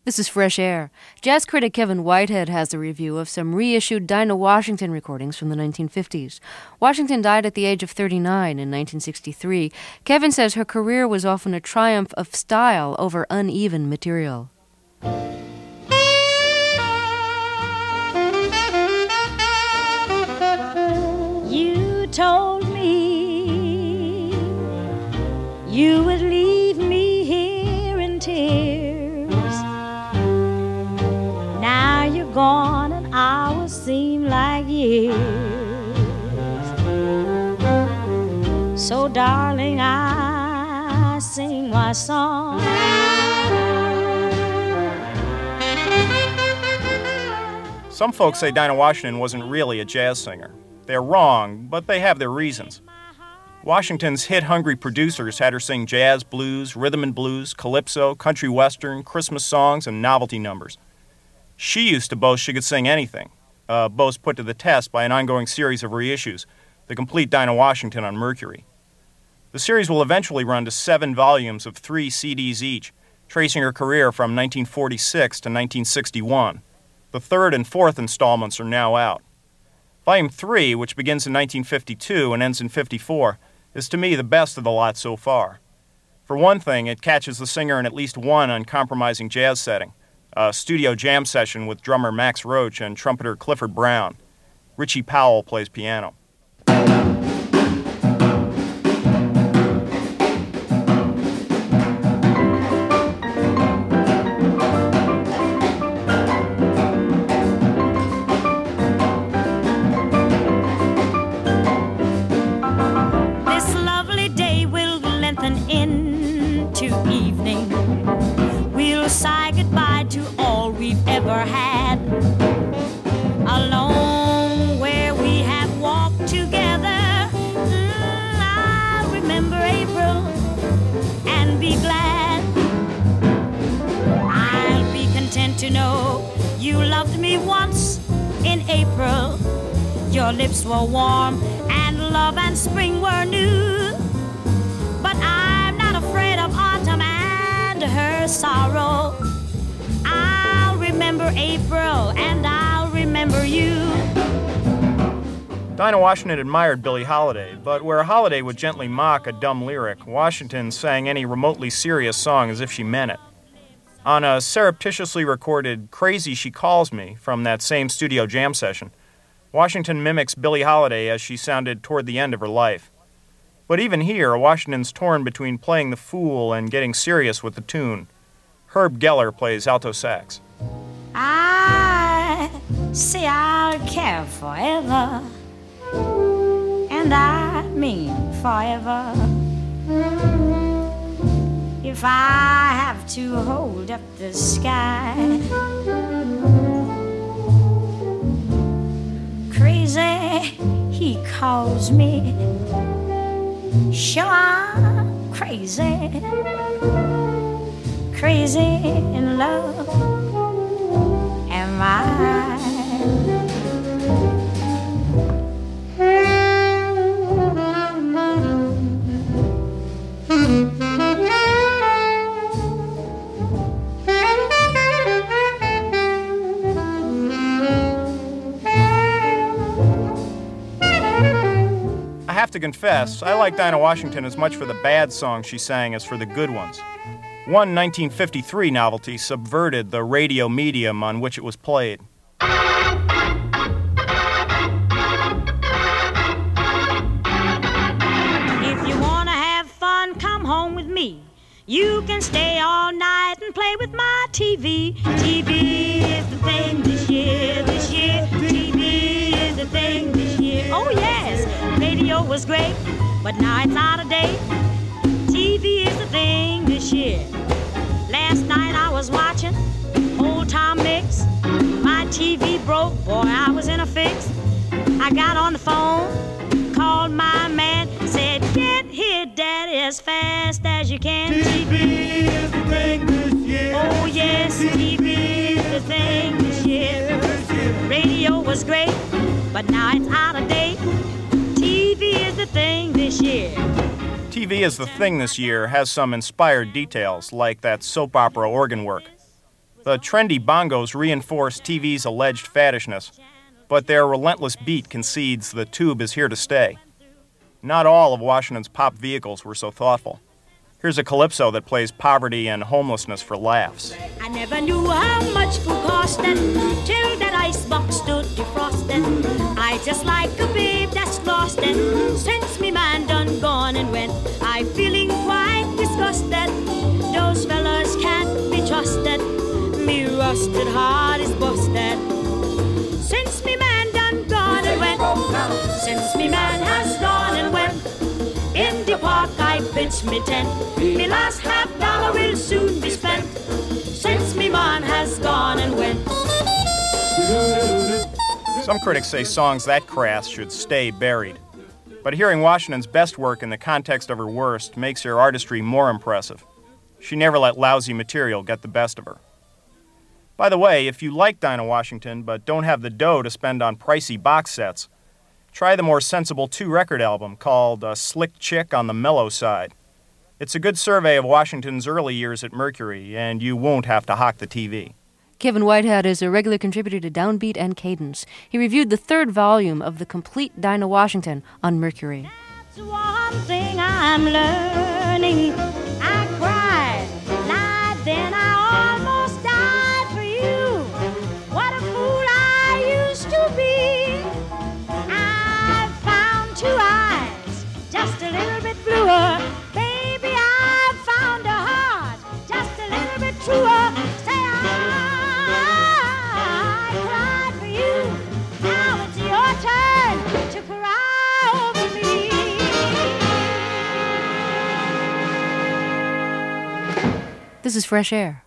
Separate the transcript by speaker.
Speaker 1: This is Fresh Air. Jazz critic Kevin Whitehead has a review of some reissued Dinah Washington recordings from the 1950s. Washington died at the age of 39 in 1963. Kevin says her career was often a triumph of style over uneven material.
Speaker 2: You told me you would leave me here in tears. Now you're gone and hours seem like years. So darling, I sing my song.
Speaker 3: Some folks say Dinah Washington wasn't really a jazz singer. They're wrong, but they have their reasons. Washington's hit-hungry producers had her sing jazz, blues, rhythm and blues, calypso, country western, Christmas songs, and novelty numbers. She used to boast she could sing anything, a boast put to the test by an ongoing series of reissues, the complete Dinah Washington on Mercury. The series will eventually run to 7 volumes of 3 CDs each, tracing her career from 1946 to 1961. The third and fourth installments are now out. Volume 3, which begins in 1952 and ends in 54, is to me the best of the lot so far. For one thing, it catches the singer in at least one uncompromising jazz setting, a studio jam session with drummer Max Roach and trumpeter Clifford Brown. Richie Powell plays piano.
Speaker 2: This lovely day will lengthen into evening. We'll say goodbye to all we've ever had. Alone where we have walked together, I'll remember April and be glad. I'll be content to know you loved me once in April. Your lips were warm and love and spring were new. But I'm not afraid of autumn and her sorrow. I'll remember April and I'll remember you.
Speaker 3: Dinah Washington admired Billie Holiday, but where Holiday would gently mock a dumb lyric, Washington sang any remotely serious song as if she meant it. On a surreptitiously recorded Crazy She Calls Me from that same studio jam session, Washington mimics Billie Holiday as she sounded toward the end of her life. But even here, Washington's torn between playing the fool and getting serious with the tune. Herb Geller plays alto sax.
Speaker 2: I say I'll care forever, and I mean forever. If I have to hold up the sky, crazy he calls me. Sure, I'm crazy, crazy in love am I.
Speaker 3: I have to confess, I like Dinah Washington as much for the bad songs she sang as for the good ones. One 1953 novelty subverted the radio medium on which it was played.
Speaker 2: If you wanna have fun, come home with me. You can stay all night and play with my TV. TV is the thing this year, this year. TV is the thing this year. Oh yes, radio was great, but now it's out of date. TV is the thing this year. Last night I was watching old Tom Mix. My TV broke, boy, I was in a fix. I got on the phone, called my man, said, get here, Daddy, as fast as you can.
Speaker 4: TV is the thing this year.
Speaker 2: Oh yes, TV is the thing this year. Radio was great, but now it's out of date. TV is the thing this year.
Speaker 3: TV is the thing this year has some inspired details, like that soap opera organ work. The trendy bongos reinforce TV's alleged faddishness, but their relentless beat concedes the tube is here to stay. Not all of Washington's pop vehicles were so thoughtful. Here's a calypso that plays poverty and homelessness for laughs.
Speaker 2: I never knew how much food costed till that icebox stood defrosted. I just like a babe that's lost it. Since me man done gone and went, I feeling quite disgusted. Those fellas can't be trusted. Me rusted heart is busted. Since me man done gone and went, since me man has gone and went, in the park I pitch me tent. Me last $50 will soon be spent. Since me man has gone and went.
Speaker 3: Some critics say songs that crass should stay buried. But hearing Washington's best work in the context of her worst makes her artistry more impressive. She never let lousy material get the best of her. By the way, if you like Dinah Washington but don't have the dough to spend on pricey box sets, try the more sensible 2-record album called A Slick Chick on the Mellow Side. It's a good survey of Washington's early years at Mercury, and you won't have to hock the TV.
Speaker 1: Kevin Whitehead is a regular contributor to Downbeat and Cadence. He reviewed the 3rd volume of the complete Dinah Washington on Mercury.
Speaker 2: That's one thing I'm learning. I cried, lied, then I almost died for you. What a fool I used to be. I found 2 eyes, just a little bit bluer. Baby, I found a heart, just a little bit truer. Say I cried for you. Now it's your turn to cry over me.
Speaker 1: This is Fresh Air.